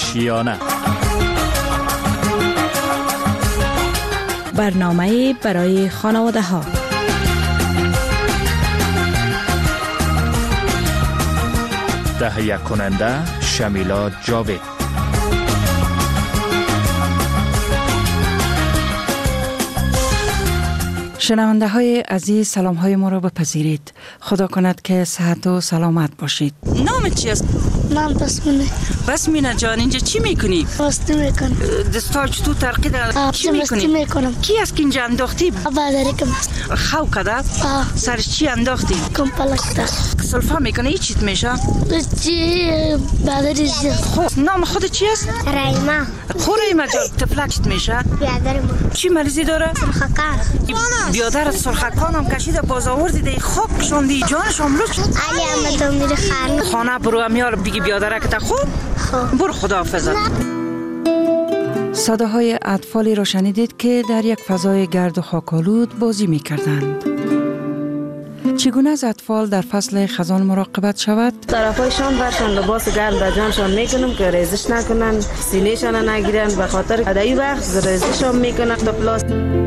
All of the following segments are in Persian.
آشیانه. برنامه برای خانواده ها. تهیه کننده شمیلا جاوید. شنونده های عزیز، سلام های ما را بپذیرید. خدا کند که صحت و سلامت باشید. نامت چی است؟ نام بسمینه. بسمینه جان، اینجا چی میکنی؟ راستی میکنم. دستال چطور ترقید؟ چی میکنی؟ میکنم. کی است که اینجا انداختی؟ بادری کم. خو کده؟ سرش چی انداختی؟ کمپلکتر. سلفا میکنه ای چیت میشه؟ چی بادری زیاد. خب نام خود چی است؟ رایما. ریما جان، تفلک چیت میشه؟ بیادر ما. چی مریضی داره؟ سرخکان. بیادرت سرخکان هم کشیده باز آوردی دی خوب شوندی جانش هم لوچ. علی احمد میره خانه برو امیال بگی بیادره که خوب؟ برو خداحافظت. صداهای اطفالی را شنیدید که در یک فضای گرد و خاک‌آلود بازی می‌کردند. چگونه از اطفال در فصل خزان مراقبت شود؟ طرفایشان برشان لباس گرم در جانشان میکنم که ریزش نکنن، سینه‌شان نگیرن، به خاطر ادایی وقت ریزششان میکنن تا پلاس.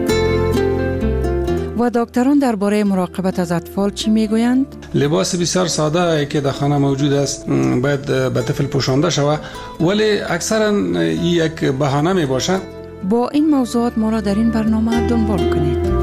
و دکتران درباره مراقبت از اطفال چی میگویند؟ لباس بسیار ساده که در خانه موجود است باید به طفل پوشانده شود، ولی اکثرا یک بهانه می باشد. با این موضوعات ما را در این برنامه دنبال کنید.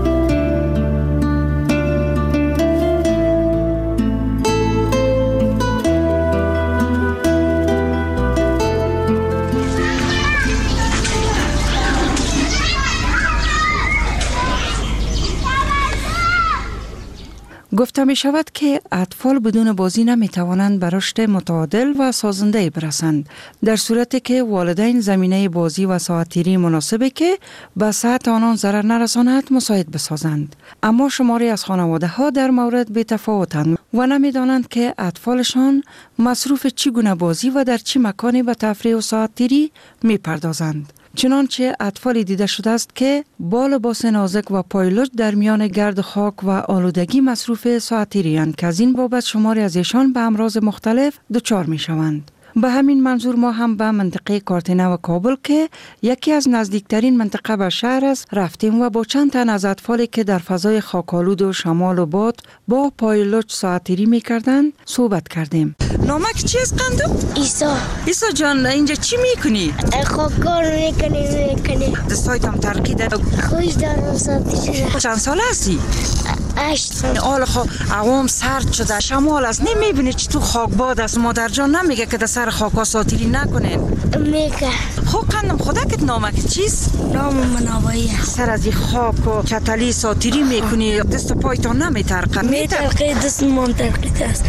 گفته می شود که اطفال بدون بازی نمی توانند به رشد متعادل و سازنده برسند، در صورتی که والدین زمینه بازی و ساعتگیری مناسبی که به صحت آنان ضرر نرساند مساعد بسازند. اما شماری از خانواده ها در مورد بی‌تفاوتند و نمی دانند که اطفالشان مصروف چگونه بازی و در چه مکانی به تفریح و ساعتگیری می پردازند. چنانچه اطفالی دیده شده است که با لباس نازک و پایلوچ در میان گرد خاک و آلودگی مصروف ساعتگیری‌اند که از این بابت شماری از ایشان به امراض مختلف دچار می شوند. به همین منظور ما هم به منطقه کارتنه و کابل که یکی از نزدیکترین منطقه به شهر است رفتیم و با چند تن از اطفالی که در فضای خاک‌آلود و شمال و باد با پایلوچ ساعتگیری می‌کردند صحبت کردیم. نامک چی است قندم؟ ایسا جان، اینجا چی میکنی؟ خاکار میکنی. دستایت هم ترقیده. خوش دارم ساعتی. چند سال هستی؟ 8 سال. حالا خب عوام سرد شده، شمال است، نمیبینی چی تو خاک باد است. مادر جان نمیگه که در سر خاکا ساعتگیری نکنین؟ میگه. خب قندم خدا که نامک چیست؟ نام منوایی. سر از این خاک و چتلی ساعتگیری میکنی، دست و پایتان نمیترقه؟ میترقه، دست من ترقیده است.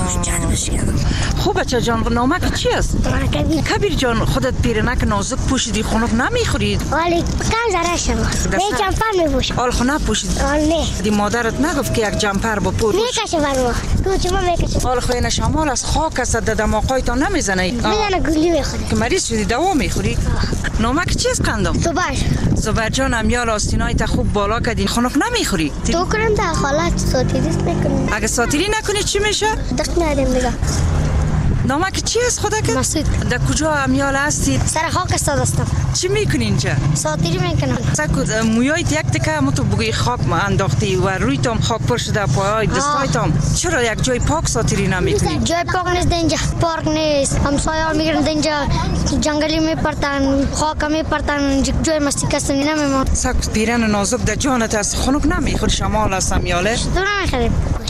خب بچه جان، نامک چی است؟ کبیر جان، خودت پیرنک نازک پوشیدی، خنک نمیخورید؟ ولی کم ذره شما می جمپر میپوشم. آل خو نپوشید؟ نه. دی مادرت نگفت که یک جمپر بپوش؟ میکشه برو تو چما میکشه. آل خو این شمال از خاک است، در دماغایتان نمیزنه؟ میزنه گلی میخوری که مریض شدی دوا میخوری؟ نامک چی است قندم؟ زبر جان، امیال آستینای تا خوب بالا کردی، خنک نمیخوری؟ تو کنم در حالت ساعتگیری میکنم. اگه ساعتگیری نکنی چی میشه؟ دق نداریم دیگه. نامک چی است خدا که؟ مسعود. در کجا امیال هستید؟ سر خاک استاد هستم. چی میکنی اینجا؟ ساعتگیری میکنم. سکوت مویایت یک تکه تو بگوی خاک انداختی و روی تام خاک پر شده، پای دستایتام. چرا یک جای پاک ساعتگیری نمیکنی؟ جای پاک نیست اینجا، پارک نیست. همسایه‌ها میگن اینجا جنگلی میپرتن، خاک میپرتن، جای مستی کسی نمیمونه. سکوت پیرن نازک در جانت است، خنک نمیخوری، شمال هستم یاله؟ تو نمیخوریم.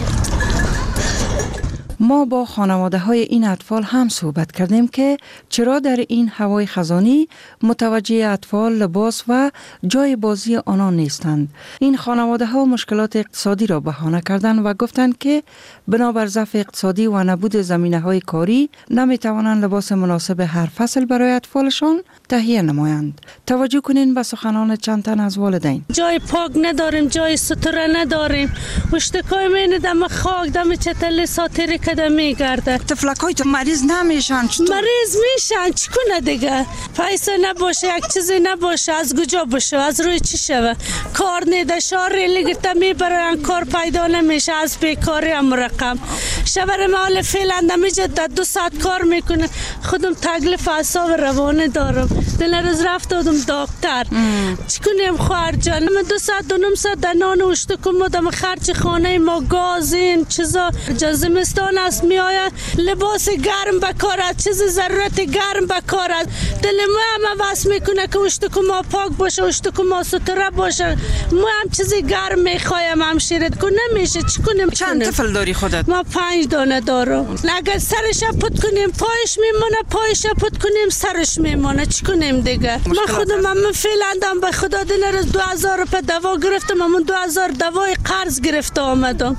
ما با خانواده های این اطفال هم صحبت کردیم که چرا در این هوای خزانی متوجه اطفال لباس و جای بازی آنان نیستند. این خانواده ها مشکلات اقتصادی را بهانه کردند و گفتند که بنابر ضعف اقتصادی و نبود زمینه های کاری نمی توانند لباس مناسب هر فصل برای اطفالشان تهیه نمایند. توجه کنین به سخنان چند تن از والدین. جای پاک نداریم، جای ستره نداریم. اشتکای مین دم خاک دم چتل ساتری کده میگرده. طفلکای تو مریض نمیشن؟ مریض میشن، چیکونه دیگه؟ پیسه نباشه، یک چیزی نباشه، از کجا باشه؟ از روی چی شوه؟ کار نیده، شار ریلی گرفته میبرن، کار پیدا نمیشه، از بیکاری هم رقم. شبر مال فعلا دمیجه در 2 ساعت کار میکنه. خودم تکلیف اعصاب روانه دارم. دل روز رفته بودم دکتر. چی کنیم خواهر جان؟ من 2 ساعت 2 ساعت در نان اشتکم بودم، خرچ خانه ما، گاز این چیزا. زمستان است میآید لباس گرم بکارد، چیز ضرورت گرم بکارد. دل ما هم واسه میکنه که اشتکم ما پاک باشه، اشتکم ما ستره باشه. ما هم چیزی گرم میخوایم همشیره که نمیشه. چی کنیم؟ چند طفل داری خودت؟ ما 5 دانه دارم. اگر سرش پت کنیم پایش میمونه، پایش پت کنیم سرش میمونه. چی کنیم دیگه؟ من خودم هم فعلا دم به خدا دل روز 2000 روپیه دوا گرفتم، من 2000 دوای قرض گرفته آمدم.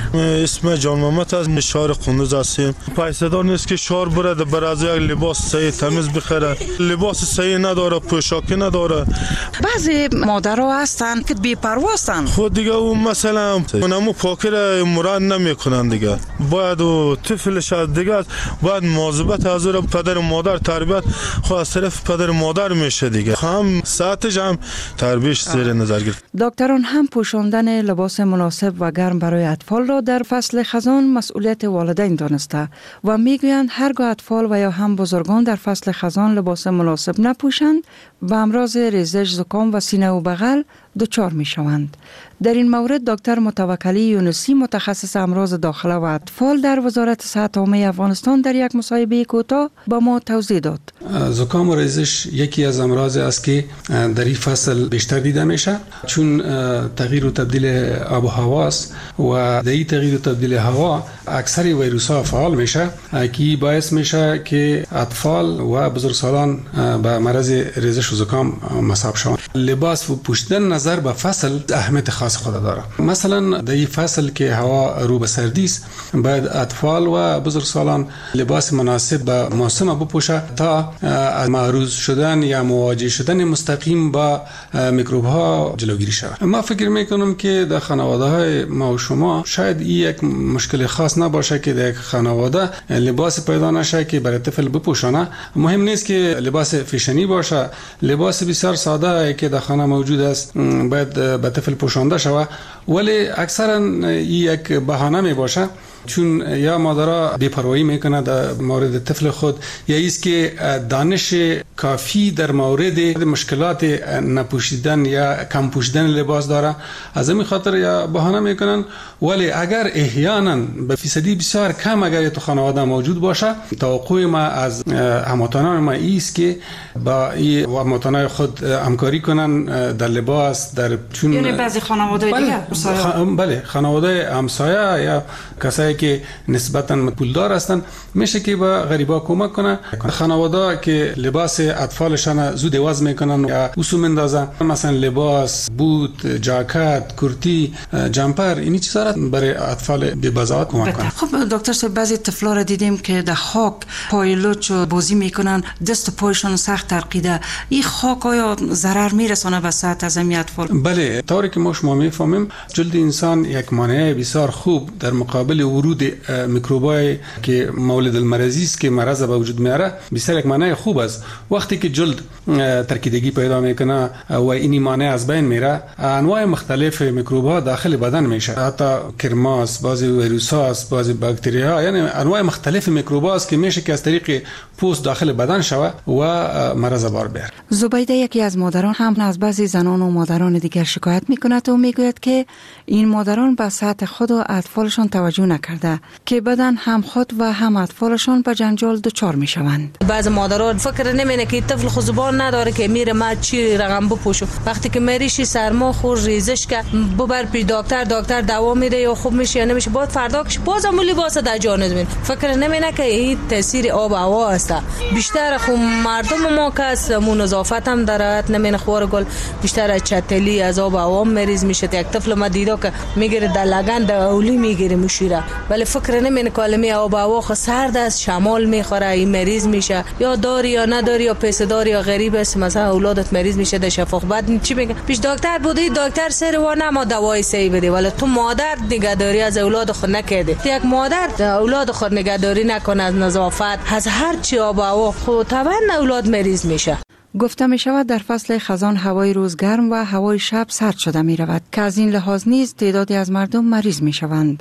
اسم جان محمد از شهر قندوز هستیم. پیسه‌دار نیست که شهر بره برای یک لباس صحیح تمیز بخره. لباس صحیح نداره، پوشاکی نداره. بعضی مادرها هستن که بی‌پروا هستن. خود دیگه اون مثلا اونمو پاکی را مراد نمیکنن دیگه. باید و طفلش دیگه باید مواظبت از پدر و مادر تربیت خود از طرف پدر و مادر میشه دیگه. هم ساعتش هم تربیتش زیر نظر گرفت. دکتران هم پوشاندن لباس مناسب و گرم برای اطفال را در فصل خزان مسئولیت والدین دانسته و میگویند هرگاه اطفال و یا هم بزرگان در فصل خزان لباس مناسب نپوشند به امراض ریزش، زکام و سینه و بغل دچار می شوند. در این مورد دکتر متوکلی یونسی متخصص امراض داخله و اطفال در وزارت صحت عامه افغانستان در یک مصاحبه کوتاه با ما توضیح داد. زکام و ریزش یکی از امراض است که در این فصل بیشتر دیده میشه، چون تغییر و تبدیل آب و هوا است و در این تغییر و تبدیل هوا اکثر ویروس ها فعال میشه که باعث میشه که اطفال و بزرگسالان به مرض ریزش و زکام مصاب شوند. لباس و پوشیدن نظر به فصل اهمیت خاص خود داره. مثلا در این فصل که هوا رو به سردی است، باید اطفال و بزرگسالان لباس مناسب به موسم بپوشه تا از معرض شدن یا مواجه شدن مستقیم با میکروب ها جلوگیری شود. ما فکر میکنم که در خانواده های ما و شما شاید این یک مشکل خاص نباشه که در یک خانواده لباس پیدا نشه که برای طفل بپوشانه. مهم نیست که لباس فیشنی باشه، لباس بسیار ساده که در خانه موجود است باید به طفل پوشانده شود، ولی اکثرا یک بهانه می باشه، چون یا مادرها بی‌پروایی میکنه در مورد طفل خود، یا ایست که دانش کافی در مورد مشکلات نپوشیدن یا کم پوشیدن لباس داره، از همین خاطر یا بهانه میکنن. ولی اگر احیانا به فیصدی بسیار کم اگر تو خانواده موجود باشه، توقع ما از هموطنان ما ایست که با این هموطنان خود همکاری کنن در لباس، در چون یعنی بعضی خانواده دیگه بله خانواده همسایه یا کسایی که نسبتاً پولدار هستن میشه که با غریبا کمک کنه. خانواده که لباس اطفالشان زود عوض میکنن یا اوسو مندازن، مثلا لباس، بوت، جاکت، کرتی، جمپر، این چیزا را برای اطفال ببزاد کمک کنه. خب دکتر صاحب، بعضی طفلا را دیدیم که در خاک پای لوچ بازی میکنن، دست و پایشون سخت ترقیده. این خاک آیا ضرر میرسونه به صحت از این اطفال؟ بله، طوری که ما شما میفهمیم جلد انسان یک مانع بسیار خوب در مقابل ورود میکروبای که مولد المرضی است که مرض به وجود میاره، بسیار یک مانع خوب است. وقتی که جلد ترکیدگی پیدا میکنه و این مانع از بین میره، انواع مختلف میکروب ها داخل بدن میشه، حتی کرماس، بعضی ویروس ها، بعضی باکتری ها، یعنی انواع مختلف میکروب ها است که میشه که از طریق پوست داخل بدن شوه و مرض بار بیاره. زبیده یکی از مادران هم از بعضی زنان و مادران دیگر شکایت میکند و میگوید که این مادران به صحت خود و اطفالشان توجه نکرده که بدن هم خود و هم اطفالشان به جنجال دچار میشوند. بعضی مادران فکر نمینه که طفل خود زبان نداره که میره ما چی رقم بپوشم، وقتی که مریشی سرما خور ریزش که ببر پی دکتر دوا میده یا خوب میشه یا نمیشه، بعد فردا که بازم لباس در جانز میره. فکر نمینه که این تاثیر آب و هوا است. بیشتر خو مردم ما کس مو نظافت هم دارد، نمینه خور گل بیشتر از چتلی از آب و هوا مریض میشه. یک طفل ما دیدم که میگیره در لگن در اولی میگیره مشیره، ولی فکر نمینه کلمه آب و هوا سرد است، شمال میخوره، این مریض میشه، یا داری یا نداری یا پیسه داری یا غریب است، مثلا اولادت مریض میشه در شفاخ. بعد چی میگه؟ پیش دکتر بودی، دکتر سر و نما دوای صحیح بده، ولی تو مادر نگهداری از اولاد خود نکرده. یک مادر اولاد خود نگهداری نکنه از نظافت، از هر چی آب و هوا، خود طبعا اولاد مریض میشه. گفته می شود در فصل خزان هوای روز گرم و هوای شب سرد شده می رود که از این لحاظ نیز تعدادی از مردم مریض می شوند.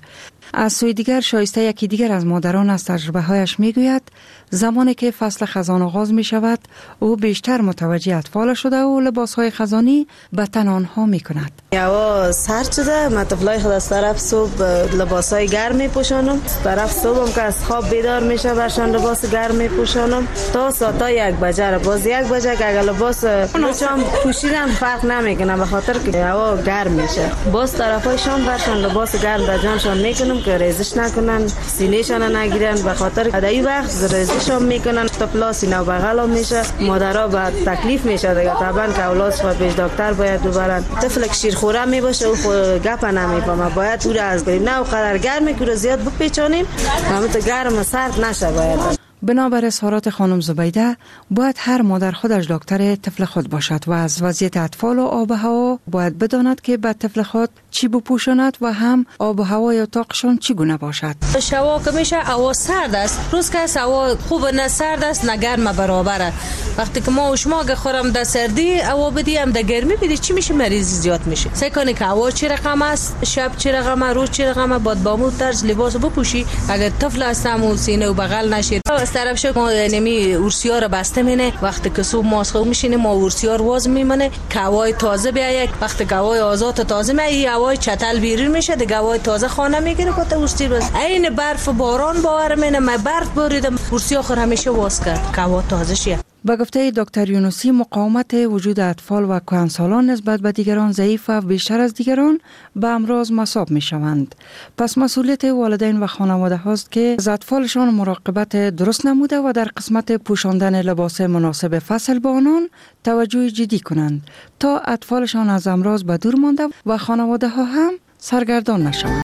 از سوی دیگر شایسته یکی دیگر از مادران از تجربه هایش می گوید زمانی که فصل خزان آغاز می شود او بیشتر متوجه اطفال شده و لباس های خزانی به تن آنها می کند. هوا سرد شده، من طفلای خود از طرف صبح لباس های گرم می پوشانم. طرف صبح هم که از خواب بیدار میشه برشان لباس گرم می پوشانم تا ساعت 1 بجه. باز 1 بجه که اگر لباس نوچام پوشیدم فرق نمیکنه به خاطر که هوا گرم میشه. باز طرفای شام برشان لباس گرم در جانشان میکنم که ریزش نکنن، سینه‌شان نگیرن به خاطر که در وقت ریزشام میکنن طفلا سینه و بغل میشه. مادرها با تکلیف میشه دیگه طبعا که اولادش پیش دکتر باید ببرن. طفل که شیرخوره میباشه او گپ نمیفهمه، باید او را از نه قدر گرمی که زیاد بپیچونیم همون گرم سرد نشه. باید بنابر اظهارات خانم زبیده باید هر مادر خودش دکتر طفل خود باشد و از وضعیت اطفال و آب و هوا باید بداند که به طفل خود چی بپوشاند و هم آب و هوای اتاقشان چگونه باشد. شوا که میشه هوا سرد است، روز که هوا خوب نه سرد است نه گرم برابره. وقتی که ما و شما که خورم در سردی هوا بدیم در گرمی بدی چی میشه؟ مریض زیاد میشه. سعی کنی که هوا چه رقم است، شب چه رقم، روز چه رقم، باید با مو طرز لباس بپوشی. اگر طفل هستم و سینه و بغل نشه طرف شد ما نمی ورسیا رو بسته مینه. وقتی که صبح ماسخو میشینه ما ورسیا رو واز میمونه که هوای تازه بیاید. وقتی که هوای آزاد تازه میای هوای چتل بیرون میشه دیگه هوای تازه خانه میگیره که ورسی بس عین برف باران باور مینه. من برف باریدم ورسیا خور همیشه واز کرد که هوا تازه شه. به گفته دکتر یونسی مقاومت وجود اطفال و کهنسالان نسبت به دیگران ضعیف و بیشتر از دیگران به امراض مصاب می شوند. پس مسئولیت والدین و خانواده هاست که از اطفالشان مراقبت درست نموده و در قسمت پوشاندن لباس مناسب فصل با آنان توجه جدی کنند تا اطفالشان از امراض به دور مانده و خانواده ها هم سرگردان نشوند.